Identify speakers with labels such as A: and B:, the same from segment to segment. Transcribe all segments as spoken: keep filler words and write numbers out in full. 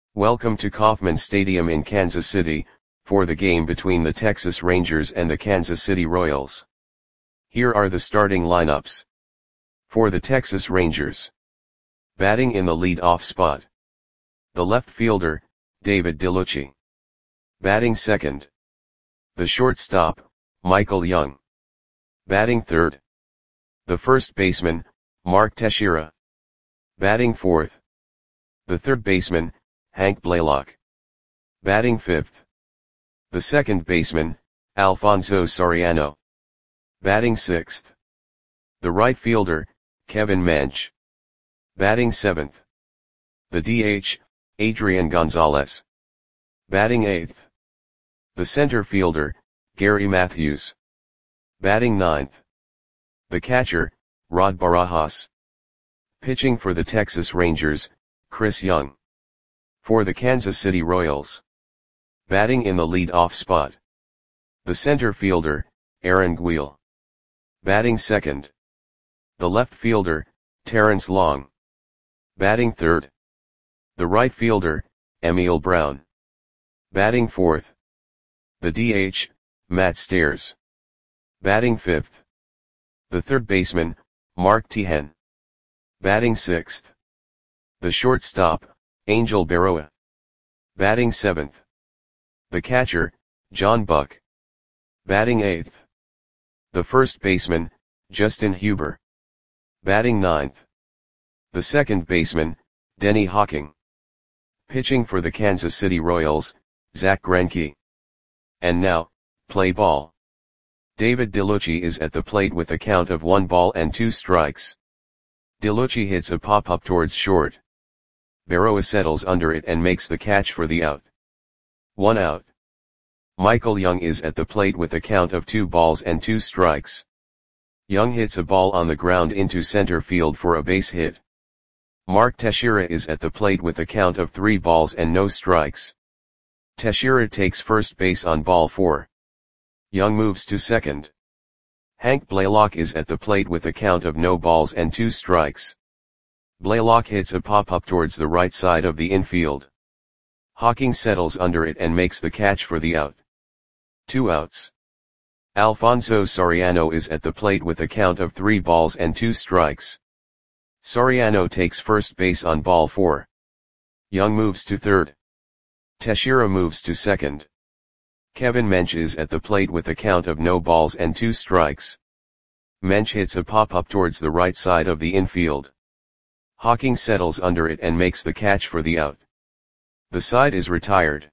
A: Welcome to Kauffman Stadium in Kansas City, for the game between the Texas Rangers and the Kansas City Royals. Here are the starting lineups. For the Texas Rangers. Batting in the lead-off spot. The left fielder, David DeLucci. Batting second. The shortstop, Michael Young. Batting third. The first baseman, Mark Teixeira. Batting fourth. The third baseman, Hank Blaylock. Batting fifth. The second baseman, Alfonso Soriano. Batting sixth. The right fielder, Kevin Mench. Batting seventh. The D H, Adrian Gonzalez. Batting eighth. The center fielder, Gary Matthews. Batting ninth. The catcher, Rod Barajas. Pitching for the Texas Rangers, Chris Young. For the Kansas City Royals. Batting in the lead-off spot. The center fielder, Aaron Guil. Batting second. The left fielder, Terrence Long. Batting third. The right fielder, Emil Brown. Batting fourth. The D H, Matt Stairs. Batting fifth. The third baseman, Mark Tehen. Batting sixth. The shortstop, Angel Berroa. Batting seventh. The catcher, John Buck. Batting eighth. The first baseman, Justin Huber. Batting ninth. The second baseman, Denny Hawking. Pitching for the Kansas City Royals, Zach Greinke. And now, play ball. David DeLucci is at the plate with a count of one ball and two strikes. DeLucci hits a pop-up towards short. Berroa settles under it and makes the catch for the out. One out. Michael Young is at the plate with a count of two balls and two strikes. Young hits a ball on the ground into center field for a base hit. Mark Teixeira is at the plate with a count of three balls and no strikes. Teixeira takes first base on ball four. Young moves to second. Hank Blaylock is at the plate with a count of no balls and two strikes. Blaylock hits a pop-up towards the right side of the infield. Hawking settles under it and makes the catch for the out. Two outs. Alfonso Soriano is at the plate with a count of three balls and two strikes. Soriano takes first base on ball four. Young moves to third. Teixeira moves to second. Kevin Mench is at the plate with a count of no balls and two strikes. Mench hits a pop-up towards the right side of the infield. Hawking settles under it and makes the catch for the out. The side is retired.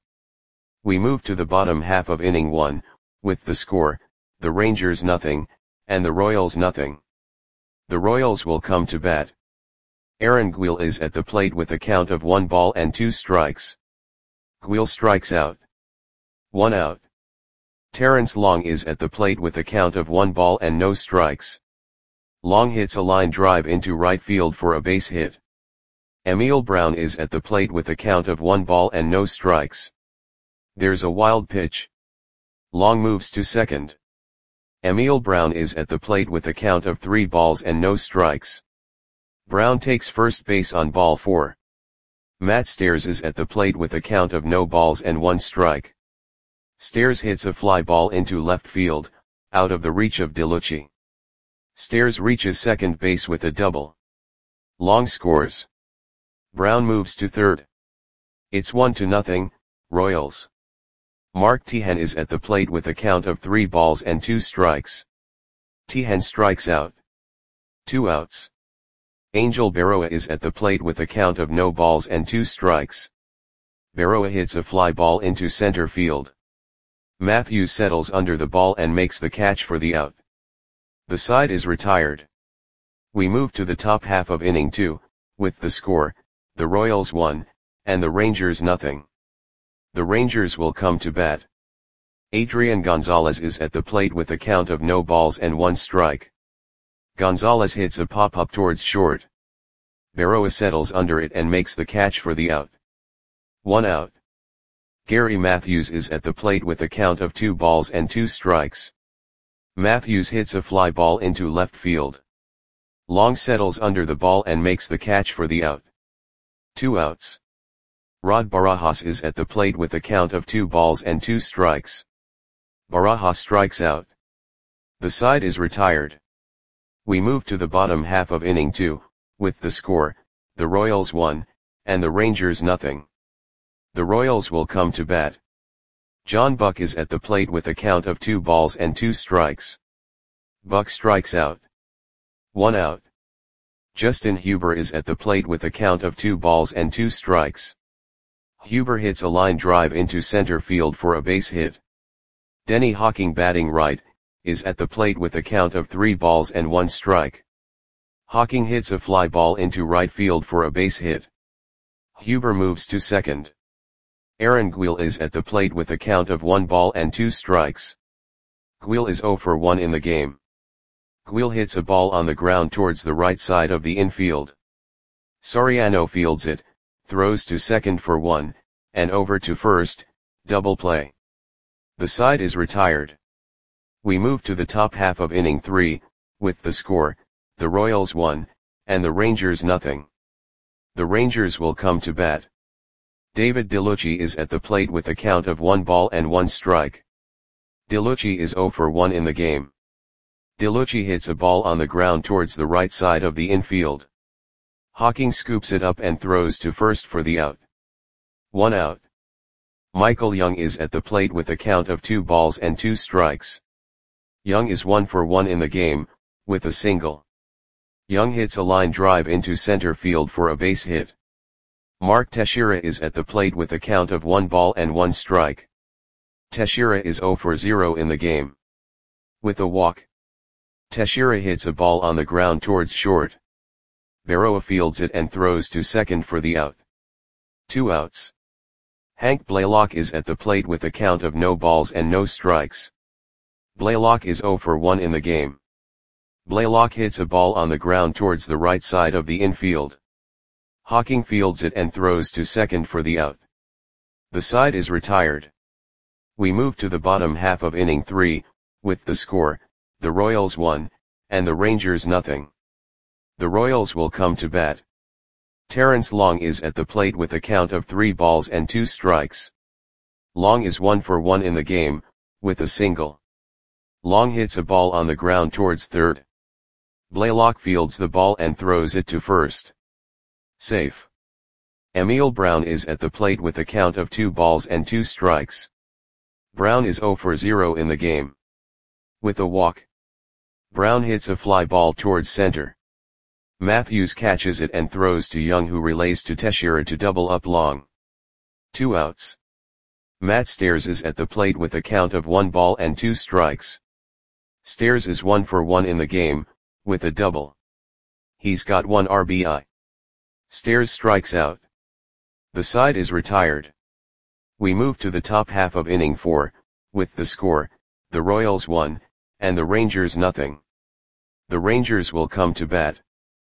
A: We move to the bottom half of inning one, with the score, the Rangers nothing, and the Royals nothing. The Royals will come to bat. Aaron Guil is at the plate with a count of one ball and two strikes. Guil strikes out. One out. Terrence Long is at the plate with a count of one ball and no strikes. Long hits a line drive into right field for a base hit. Emil Brown is at the plate with a count of one ball and no strikes. There's a wild pitch. Long moves to second. Emil Brown is at the plate with a count of three balls and no strikes. Brown takes first base on ball four. Matt Stairs is at the plate with a count of no balls and one strike. Stairs hits a fly ball into left field, out of the reach of DeLucci. Stairs reaches second base with a double. Long scores. Brown moves to third. It's one to nothing, Royals. Mark Tehen is at the plate with a count of three balls and two strikes. Tehen strikes out. Two outs. Angel Berroa is at the plate with a count of no balls and two strikes. Berroa hits a fly ball into center field. Matthews settles under the ball and makes the catch for the out. The side is retired. We move to the top half of inning two, with the score, the Royals one, and the Rangers nothing. The Rangers will come to bat. Adrian Gonzalez is at the plate with a count of no balls and one strike. Gonzalez hits a pop-up towards short. Berroa settles under it and makes the catch for the out. One out. Gary Matthews is at the plate with a count of two balls and two strikes. Matthews hits a fly ball into left field. Long settles under the ball and makes the catch for the out. Two outs. Rod Barajas is at the plate with a count of two balls and two strikes. Barajas strikes out. The side is retired. We move to the bottom half of inning two, with the score, the Royals one, and the Rangers nothing. The Royals will come to bat. John Buck is at the plate with a count of two balls and two strikes. Buck strikes out. One out. Justin Huber is at the plate with a count of two balls and two strikes. Huber hits a line drive into center field for a base hit. Denny Hawking, batting right, is at the plate with a count of three balls and one strike. Hawking hits a fly ball into right field for a base hit. Huber moves to second. Aaron Guil is at the plate with a count of one ball and two strikes. Guil is zero for one in the game. Guil hits a ball on the ground towards the right side of the infield. Soriano fields it, throws to second for one, and over to first, double play. The side is retired. We move to the top half of inning three, with the score, the Royals one, and the Rangers nothing. The Rangers will come to bat. David DeLucci is at the plate with a count of one ball and one strike. DeLucci is zero for one in the game. DeLucci hits a ball on the ground towards the right side of the infield. Hawking scoops it up and throws to first for the out. One out. Michael Young is at the plate with a count of two balls and two strikes. Young is one for one in the game, with a single. Young hits a line drive into center field for a base hit. Mark Teixeira is at the plate with a count of one ball and one strike. Teixeira is zero for zero in the game. With a walk. Teixeira hits a ball on the ground towards short. Berroa fields it and throws to second for the out. Two outs. Hank Blaylock is at the plate with a count of no balls and no strikes. Blaylock is zero for one in the game. Blaylock hits a ball on the ground towards the right side of the infield. Hawking fields it and throws to second for the out. The side is retired. We move to the bottom half of inning three, with the score, the Royals one, and the Rangers nothing. The Royals will come to bat. Terrence Long is at the plate with a count of three balls and two strikes. Long is one for one in the game, with a single. Long hits a ball on the ground towards third. Blaylock fields the ball and throws it to first. Safe. Emil Brown is at the plate with a count of two balls and two strikes. Brown is zero for zero in the game. With a walk. Brown hits a fly ball towards center. Matthews catches it and throws to Young, who relays to Teixeira to double up Long. Two outs. Matt Stairs is at the plate with a count of one ball and two strikes. Stairs is one for one in the game, with a double. He's got one R B I. Stairs strikes out. The side is retired. We move to the top half of inning four, with the score, the Royals one, and the Rangers nothing. The Rangers will come to bat.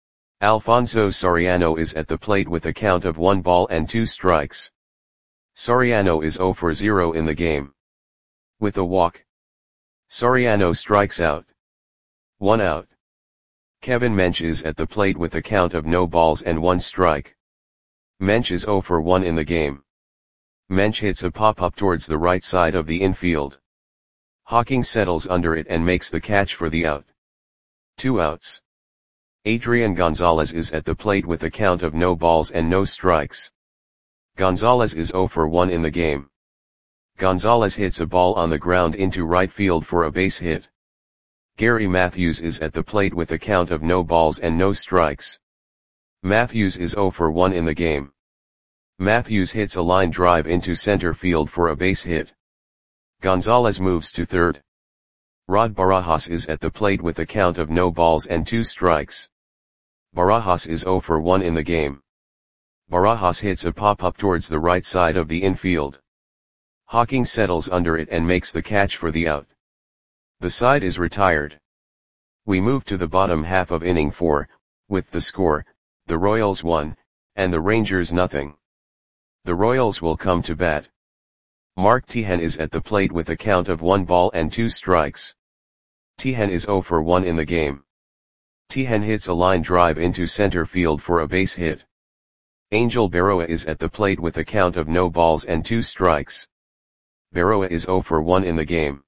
A: Alfonso Soriano is at the plate with a count of one ball and two strikes. Soriano is zero for zero in the game. With a walk. Soriano strikes out. One out. Kevin Mench is at the plate with a count of no balls and one strike. Mench is zero for one in the game. Mench hits a pop-up towards the right side of the infield. Hawking settles under it and makes the catch for the out. Two outs. Adrian Gonzalez is at the plate with a count of no balls and no strikes. Gonzalez is zero for one in the game. Gonzalez hits a ball on the ground into right field for a base hit. Gary Matthews is at the plate with a count of no balls and no strikes. Matthews is zero for one in the game. Matthews hits a line drive into center field for a base hit. Gonzalez moves to third. Rod Barajas is at the plate with a count of no balls and two strikes. Barajas is zero for one in the game. Barajas hits a pop-up towards the right side of the infield. Hawking settles under it and makes the catch for the out. The side is retired. We move to the bottom half of inning four, with the score, the Royals one, and the Rangers nothing. The Royals will come to bat. Mark Teahen is at the plate with a count of one ball and two strikes. Teahen is zero for one in the game. Teahen hits a line drive into center field for a base hit. Angel Berroa is at the plate with a count of no balls and two strikes. Berroa is zero for one in the game.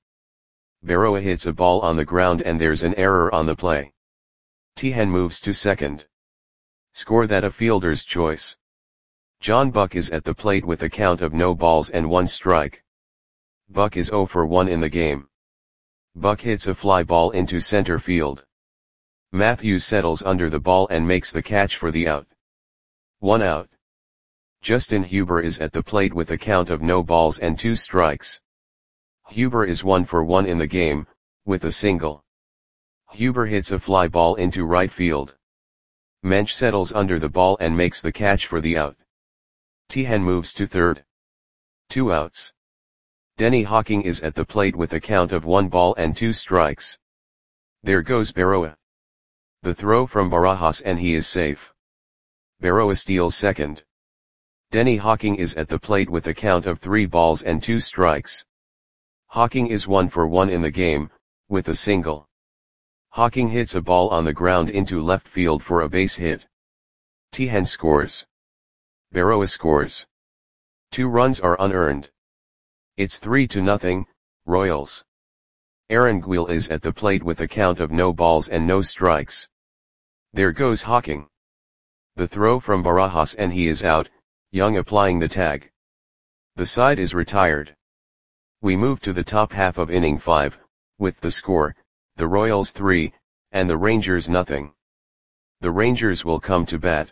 A: Berroa hits a ball on the ground and there's an error on the play. Tihan moves to second. Score that a fielder's choice. John Buck is at the plate with a count of no balls and one strike. Buck is zero for one in the game. Buck hits a fly ball into center field. Matthews settles under the ball and makes the catch for the out. One out. Justin Huber is at the plate with a count of no balls and two strikes. Huber is one for one in the game, with a single. Huber hits a fly ball into right field. Mensch settles under the ball and makes the catch for the out. Tihan moves to third. Two outs. Denny Hawking is at the plate with a count of one ball and two strikes. There goes Berroa. The throw from Barajas and he is safe. Berroa steals second. Denny Hawking is at the plate with a count of three balls and two strikes. Hawking is one for one in the game, with a single. Hawking hits a ball on the ground into left field for a base hit. Tihan scores. Berroa scores. Two runs are unearned. It's three to nothing, Royals. Aaron Guil is at the plate with a count of no balls and no strikes. There goes Hawking. The throw from Barajas and he is out, Young applying the tag. The side is retired. We move to the top half of inning five, with the score, the Royals three, and the Rangers nothing. The Rangers will come to bat.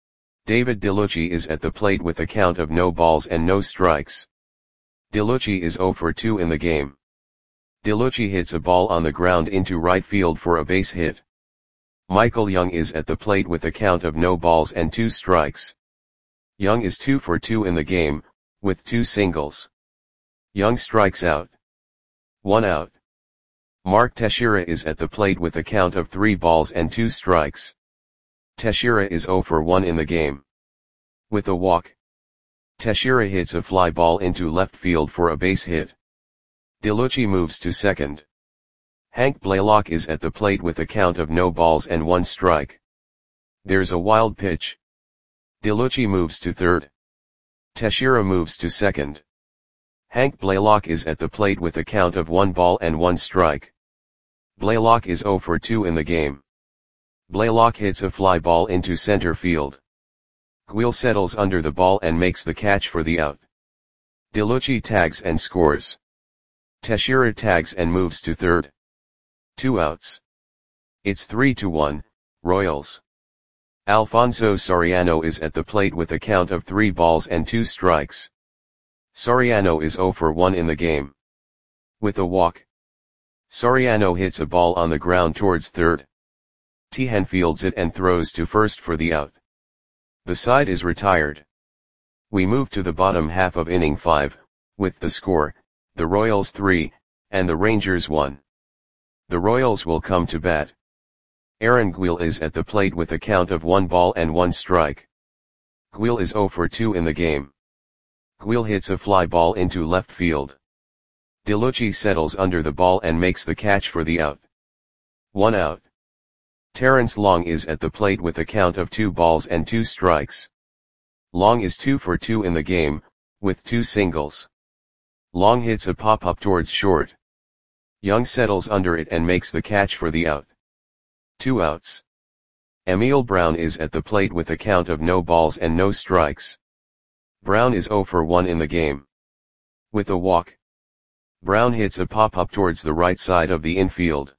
A: David DeLucci is at the plate with a count of no balls and no strikes. DeLucci is zero for two in the game. DeLucci hits a ball on the ground into right field for a base hit. Michael Young is at the plate with a count of no balls and two strikes. Young is two for two in the game, with two singles. Young strikes out. One out. Mark Teixeira is at the plate with a count of three balls and two strikes. Teixeira is zero for one in the game. With a walk. Teixeira hits a fly ball into left field for a base hit. DeLucci moves to second. Hank Blaylock is at the plate with a count of no balls and one strike. There's a wild pitch. DeLucci moves to third. Teixeira moves to second. Hank Blaylock is at the plate with a count of one ball and one strike. Blaylock is zero for two in the game. Blaylock hits a fly ball into center field. Guil settles under the ball and makes the catch for the out. DeLucci tags and scores. Teixeira tags and moves to third. Two outs. It's three to one, Royals. Alfonso Soriano is at the plate with a count of three balls and two strikes. Soriano is zero for one in the game. With a walk. Soriano hits a ball on the ground towards third. Tihan fields it and throws to first for the out. The side is retired. We move to the bottom half of inning five, with the score, the Royals three, and the Rangers one. The Royals will come to bat. Aaron Guil is at the plate with a count of one ball and one strike. Guil is zero for two in the game. Guil hits a fly ball into left field. DeLucci settles under the ball and makes the catch for the out. One out. Terrence Long is at the plate with a count of two balls and two strikes. Long is two for two in the game, with two singles. Long hits a pop-up towards short. Young settles under it and makes the catch for the out. Two outs. Emil Brown is at the plate with a count of no balls and no strikes. Brown is zero for one in the game. With a walk. Brown hits a pop-up towards the right side of the infield.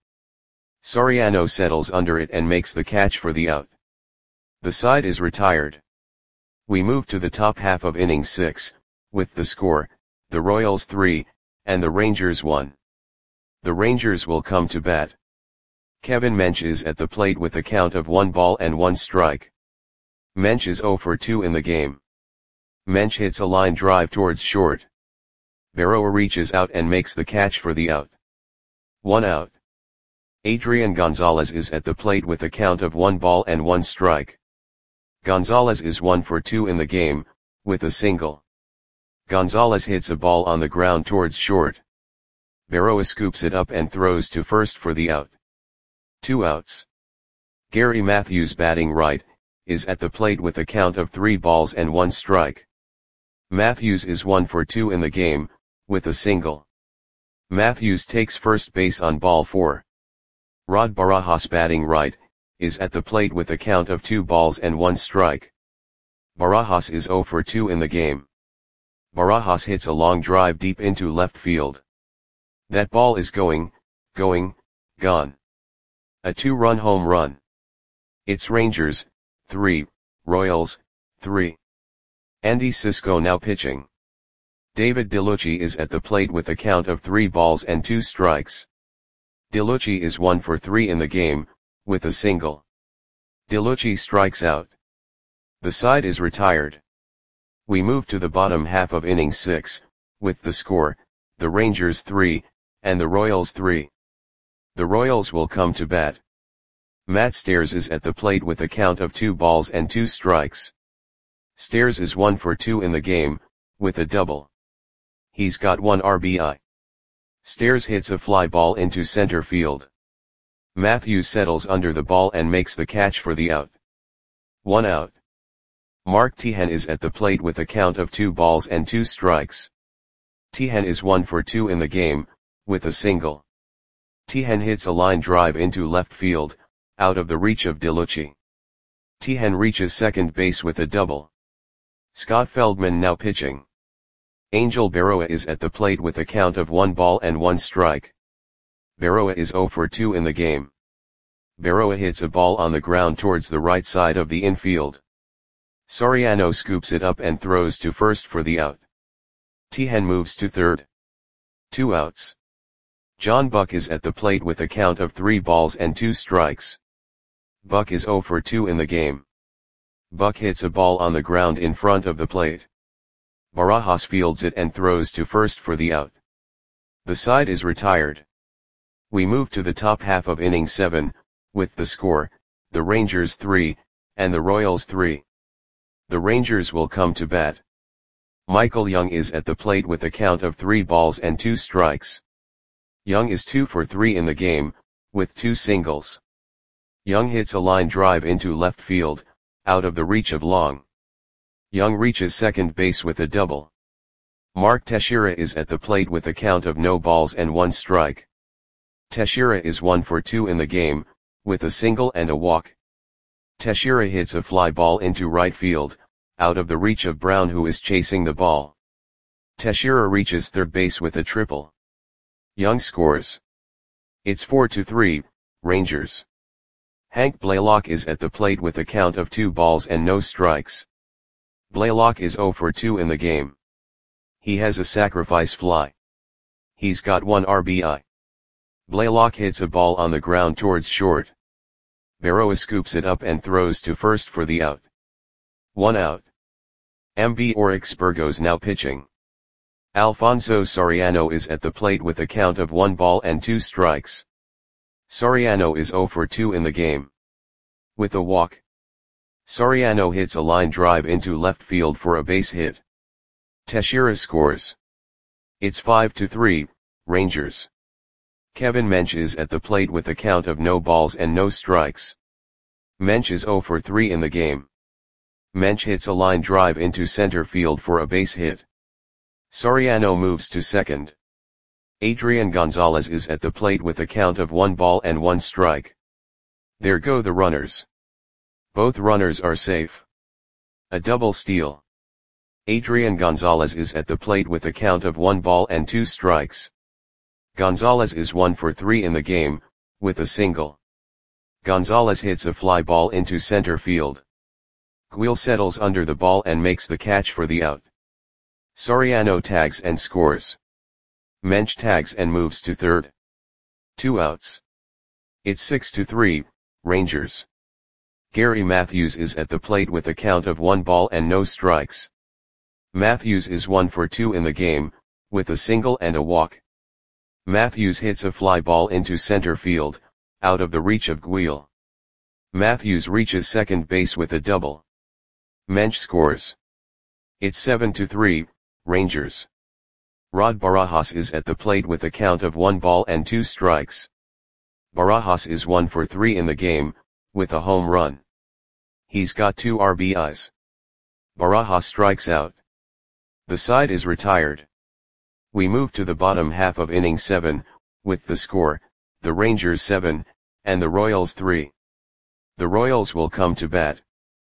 A: Soriano settles under it and makes the catch for the out. The side is retired. We move to the top half of inning six, with the score, the Royals three, and the Rangers one. The Rangers will come to bat. Kevin Mensch is at the plate with a count of one ball and one strike. Mensch is zero for two in the game. Mensch hits a line drive towards short. Berroa reaches out and makes the catch for the out. One out. Adrian Gonzalez is at the plate with a count of one ball and one strike. Gonzalez is one for two in the game, with a single. Gonzalez hits a ball on the ground towards short. Berroa scoops it up and throws to first for the out. Two outs. Gary Matthews batting right, is at the plate with a count of three balls and one strike. Matthews is one for two in the game, with a single. Matthews takes first base on ball four. Rod Barajas, batting right, is at the plate with a count of two balls and one strike. Barajas is zero for two in the game. Barajas hits a long drive deep into left field. That ball is going, going, gone. A two-run home run. It's Rangers, three, Royals, three. Andy Cisco now pitching. David DeLucci is at the plate with a count of three balls and two strikes. DeLucci is one for three in the game, with a single. DeLucci strikes out. The side is retired. We move to the bottom half of inning six, with the score, the Rangers three, and the Royals three. The Royals will come to bat. Matt Stairs is at the plate with a count of two balls and two strikes. Stairs is one for two in the game, with a double. He's got one R B I. Stairs hits a fly ball into center field. Matthews settles under the ball and makes the catch for the out. One out. Mark Teahen is at the plate with a count of two balls and two strikes. Teahen is one for two in the game, with a single. Teahen hits a line drive into left field, out of the reach of DeLucci. Teahen reaches second base with a double. Scott Feldman now pitching. Angel Berroa is at the plate with a count of one ball and one strike. Berroa is zero for two in the game. Berroa hits a ball on the ground towards the right side of the infield. Soriano scoops it up and throws to first for the out. Teahen moves to third. Two outs. John Buck is at the plate with a count of three balls and two strikes. Buck is zero for two in the game. Buck hits a ball on the ground in front of the plate. Barajas fields it and throws to first for the out. The side is retired. We move to the top half of inning seven, with the score, the Rangers three, and the Royals three. The Rangers will come to bat. Michael Young is at the plate with a count of three balls and two strikes. Young is two for three in the game, with two singles. Young hits a line drive into left field, out of the reach of Long. Young reaches second base with a double. Mark Teixeira is at the plate with a count of no balls and one strike. Teixeira is one for two in the game, with a single and a walk. Teixeira hits a fly ball into right field, out of the reach of Brown, who is chasing the ball. Teixeira reaches third base with a triple. Young scores. It's four to three, Rangers. Hank Blaylock is at the plate with a count of two balls and no strikes. Blaylock is zero for two in the game. He has a sacrifice fly. He's got one R B I. Blaylock hits a ball on the ground towards short. Berroa scoops it up and throws to first for the out. One out. Ambiorix Burgos now pitching. Alfonso Soriano is at the plate with a count of one ball and two strikes. Soriano is zero for two in the game. With a walk. Soriano hits a line drive into left field for a base hit. Teixeira scores. It's five to three, Rangers. Kevin Mench is at the plate with a count of no balls and no strikes. Mench is zero for three in the game. Mench hits a line drive into center field for a base hit. Soriano moves to second. Adrian Gonzalez is at the plate with a count of one ball and one strike. There go the runners. Both runners are safe. A double steal. Adrian Gonzalez is at the plate with a count of one ball and two strikes. Gonzalez is one for three in the game, with a single. Gonzalez hits a fly ball into center field. Guil settles under the ball and makes the catch for the out. Soriano tags and scores. Mench tags and moves to third. Two outs. It's six to three, Rangers. Gary Matthews is at the plate with a count of one ball and no strikes. Matthews is one for two in the game, with a single and a walk. Matthews hits a fly ball into center field, out of the reach of Guil. Matthews reaches second base with a double. Mench scores. It's seven to three, Rangers. Rod Barajas is at the plate with a count of one ball and two strikes. Barajas is one for three in the game, with a home run. He's got two R B Is. Baraja strikes out. The side is retired. We move to the bottom half of inning seven, with the score, the Rangers seven, and the Royals three. The Royals will come to bat.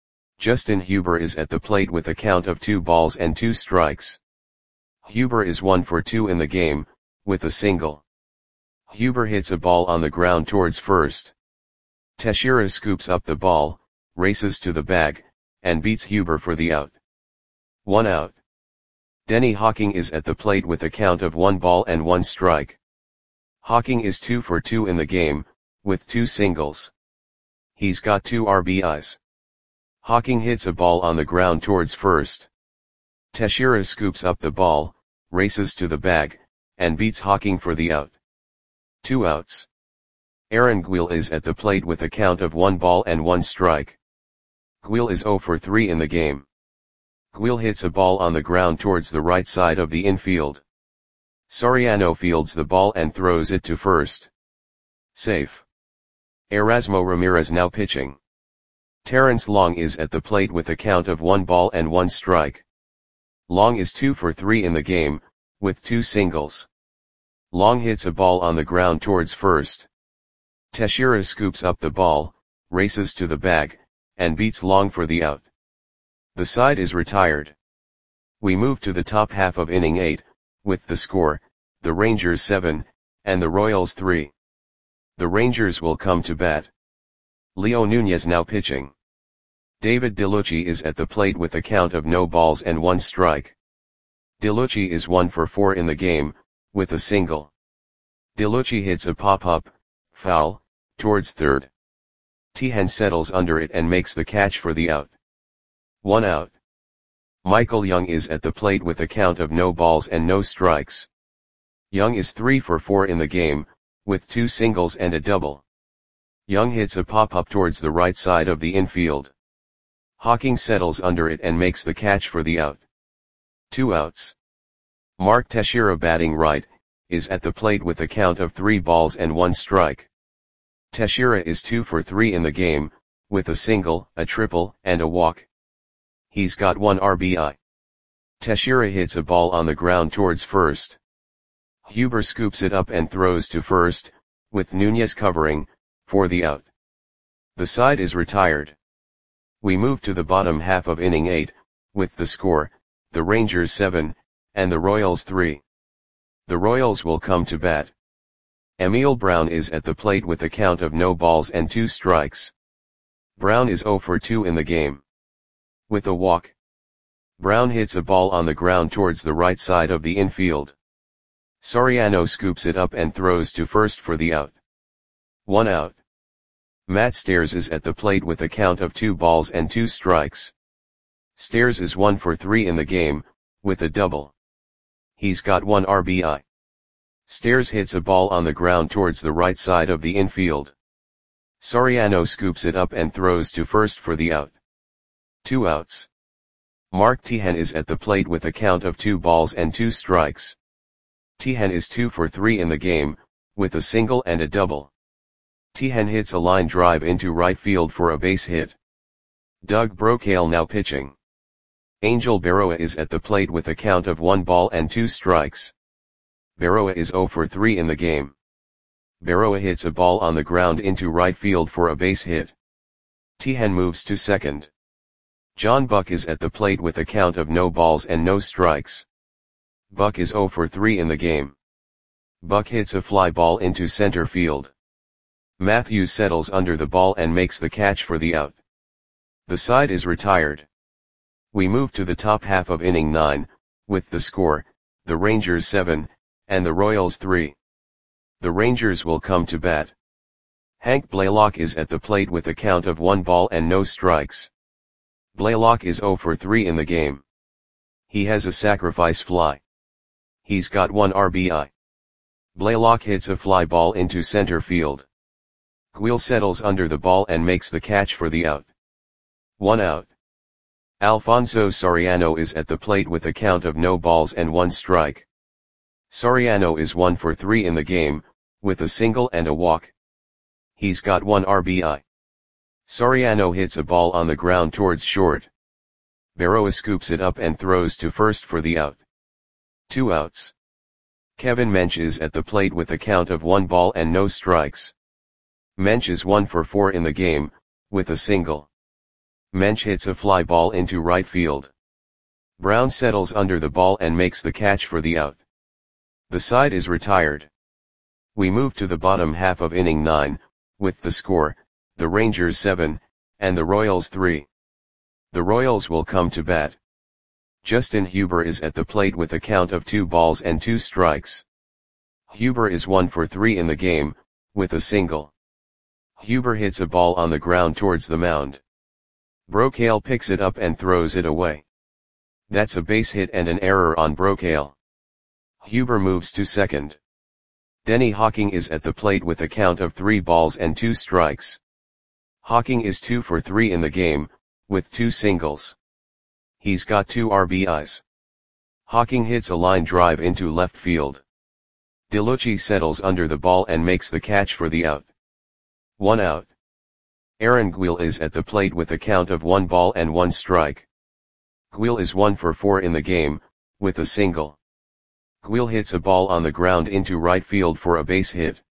A: Justin Huber is at the plate with a count of two balls and two strikes. Huber is one for two in the game, with a single. Huber hits a ball on the ground towards first. Teixeira scoops up the ball, races to the bag, and beats Huber for the out. One out. Denny Hawking is at the plate with a count of one ball and one strike. Hawking is two for two in the game, with two singles. He's got two R B Is. Hawking hits a ball on the ground towards first. Teixeira scoops up the ball, races to the bag, and beats Hawking for the out. Two outs. Aaron Guil is at the plate with a count of one ball and one strike. Guil is zero for three in the game. Guil hits a ball on the ground towards the right side of the infield. Soriano fields the ball and throws it to first. Safe. Erasmo Ramirez now pitching. Terrence Long is at the plate with a count of one ball and one strike. Long is two for three in the game, with two singles. Long hits a ball on the ground towards first. Teixeira scoops up the ball, races to the bag, and beats Long for the out. The side is retired. We move to the top half of inning eight, with the score, the Rangers seven, and the Royals three. The Rangers will come to bat. Leo Nunez now pitching. David DeLucci is at the plate with a count of no balls and one strike. DeLucci is one for four in the game, with a single. DeLucci hits a pop-up, foul, towards third. Tejan settles under it and makes the catch for the out. One out. Michael Young is at the plate with a count of no balls and no strikes. Young is three for four in the game, with two singles and a double. Young hits a pop-up towards the right side of the infield. Hawking settles under it and makes the catch for the out. Two outs. Mark Teixeira, batting right, is at the plate with a count of three balls and one strike. Teixeira is two for three in the game, with a single, a triple, and a walk. He's got one R B I. Teixeira hits a ball on the ground towards first. Huber scoops it up and throws to first, with Nunez covering, for the out. The side is retired. We move to the bottom half of inning eight, with the score, the Rangers seven, and the Royals three. The Royals will come to bat. Emil Brown is at the plate with a count of no balls and two strikes. Brown is zero for two in the game. With a walk. Brown hits a ball on the ground towards the right side of the infield. Soriano scoops it up and throws to first for the out. One out. Matt Stairs is at the plate with a count of two balls and two strikes. Stairs is one for three in the game, with a double. He's got one R B I. Stairs hits a ball on the ground towards the right side of the infield. Soriano scoops it up and throws to first for the out. Two outs. Mark Tejan is at the plate with a count of two balls and two strikes. Tejan is two for three in the game, with a single and a double. Tejan hits a line drive into right field for a base hit. Doug Brocail now pitching. Angel Berroa is at the plate with a count of one ball and two strikes. Berroa is zero for three in the game. Berroa hits a ball on the ground into right field for a base hit. Tejan moves to second. John Buck is at the plate with a count of no balls and no strikes. Buck is zero for three in the game. Buck hits a fly ball into center field. Matthews settles under the ball and makes the catch for the out. The side is retired. We move to the top half of inning nine, with the score, the Rangers seven, and the Royals three. The Rangers will come to bat. Hank Blaylock is at the plate with a count of one ball and no strikes. Blaylock is zero for three in the game. He has a sacrifice fly. He's got one R B I. Blaylock hits a fly ball into center field. Guil settles under the ball and makes the catch for the out. One out. Alfonso Soriano is at the plate with a count of no balls and one strike. Soriano is one for three in the game, with a single and a walk. He's got one R B I. Soriano hits a ball on the ground towards short. Berroa scoops it up and throws to first for the out. Two outs. Kevin Mensch is at the plate with a count of one ball and no strikes. Mensch is one for four in the game, with a single. Mensch hits a fly ball into right field. Brown settles under the ball and makes the catch for the out. The side is retired. We move to the bottom half of inning nine, with the score, the Rangers seven, and the Royals three. The Royals will come to bat. Justin Huber is at the plate with a count of two balls and two strikes. Huber is one for three in the game, with a single. Huber hits a ball on the ground towards the mound. Brocale picks it up and throws it away. That's a base hit and an error on Brocale. Huber moves to second. Denny Hawking is at the plate with a count of three balls and two strikes. Hawking is two for three in the game, with two singles. He's got two R B Is. Hawking hits a line drive into left field. DeLucci settles under the ball and makes the catch for the out. One out. Aaron Guil is at the plate with a count of one ball and one strike. Guil is one for four in the game, with a single. Guil hits a ball on the ground into right field for a base hit.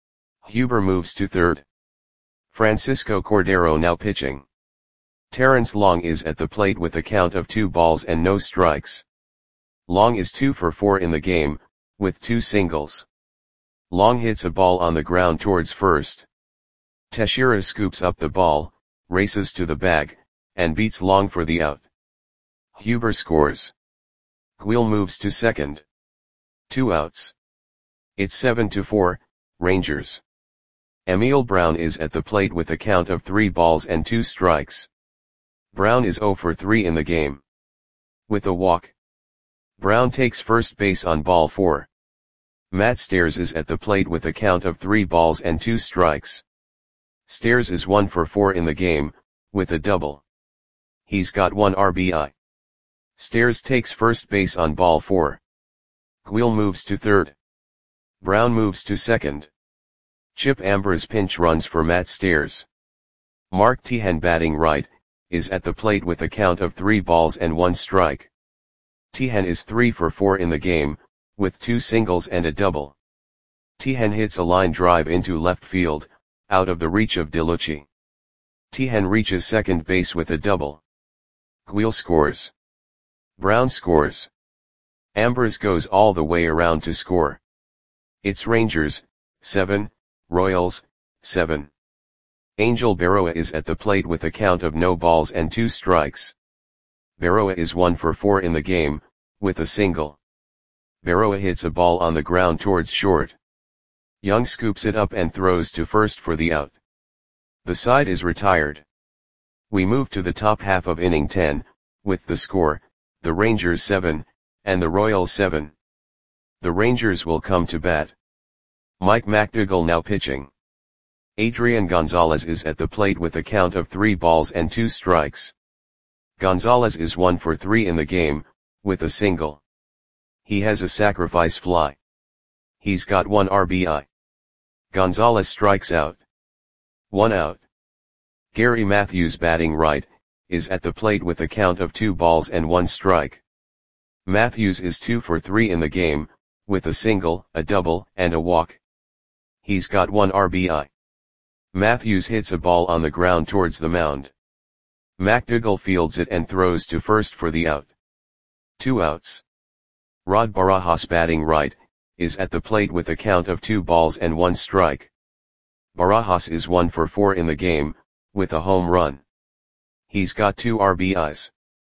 A: Huber moves to third. Francisco Cordero now pitching. Terrence Long is at the plate with a count of two balls and no strikes. Long is two for four in the game, with two singles. Long hits a ball on the ground towards first. Teixeira scoops up the ball, races to the bag, and beats Long for the out. Huber scores. Guil moves to second. Two outs. It's seven to four, Rangers. Emil Brown is at the plate with a count of three balls and two strikes. Brown is zero for three in the game. With a walk. Brown takes first base on ball four. Matt Stairs is at the plate with a count of three balls and two strikes. Stairs is one for four in the game, with a double. He's got one R B I. Stairs takes first base on ball four. Guil moves to third. Brown moves to second. Chip Ambers pinch runs for Matt Stairs. Mark Teahen batting right, is at the plate with a count of three balls and one strike. Teahen is three for four in the game, with two singles and a double. Teahen hits a line drive into left field, out of the reach of DeLucci. Teahen reaches second base with a double. Guil scores. Brown scores. Ambers goes all the way around to score. It's Rangers, seven, Royals, seven. Angel Berroa is at the plate with a count of no balls and two strikes. Berroa is one for four in the game, with a single. Berroa hits a ball on the ground towards short. Young scoops it up and throws to first for the out. The side is retired. We move to the top half of inning ten, with the score, the Rangers seven, and the Royals seven. The Rangers will come to bat. Mike McDougall now pitching. Adrian Gonzalez is at the plate with a count of three balls and two strikes. Gonzalez is one for three in the game, with a single. He has a sacrifice fly. He's got one R B I. Gonzalez strikes out. One out. Gary Matthews batting right, is at the plate with a count of two balls and one strike. Matthews is two for three in the game, with a single, a double, and a walk. He's got one R B I. Matthews hits a ball on the ground towards the mound. McDougall fields it and throws to first for the out. Two outs. Rod Barajas batting right, is at the plate with a count of two balls and one strike. Barajas is one for four in the game, with a home run. He's got two R B Is.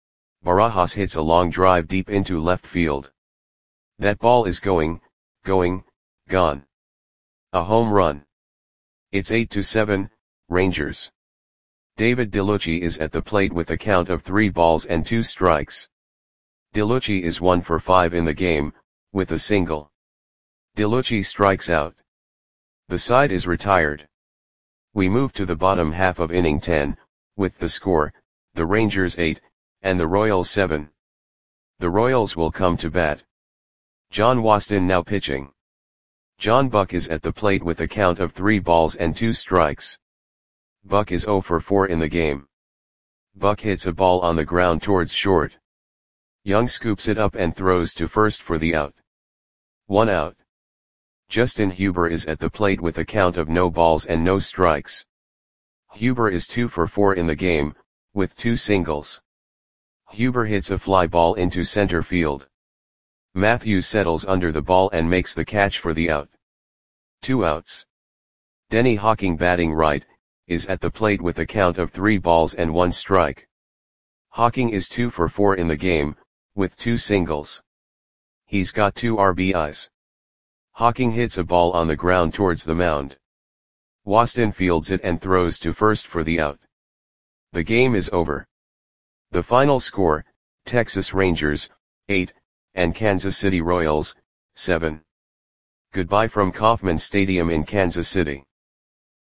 A: Barajas hits a long drive deep into left field. That ball is going, going, gone. A home run. It's eight to seven, Rangers. David DeLucci is at the plate with a count of three balls and two strikes. DeLucci is one for five in the game, with a single. DeLucci strikes out. The side is retired. We move to the bottom half of inning ten, with the score, the Rangers eight, and the Royals seven. The Royals will come to bat. John Waston now pitching. John Buck is at the plate with a count of three balls and two strikes. Buck is zero for four in the game. Buck hits a ball on the ground towards short. Young scoops it up and throws to first for the out. One out. Justin Huber is at the plate with a count of no balls and no strikes. Huber is two for four in the game, with two singles. Huber hits a fly ball into center field. Matthews settles under the ball and makes the catch for the out. Two outs. Denny Hawking, batting right, is at the plate with a count of three balls and one strike. Hawking is two for four in the game, with two singles. He's got two R B Is. Hawking hits a ball on the ground towards the mound. Waston fields it and throws to first for the out. The game is over. The final score, Texas Rangers, eight, and Kansas City Royals, seven. Goodbye from Kauffman Stadium in Kansas City.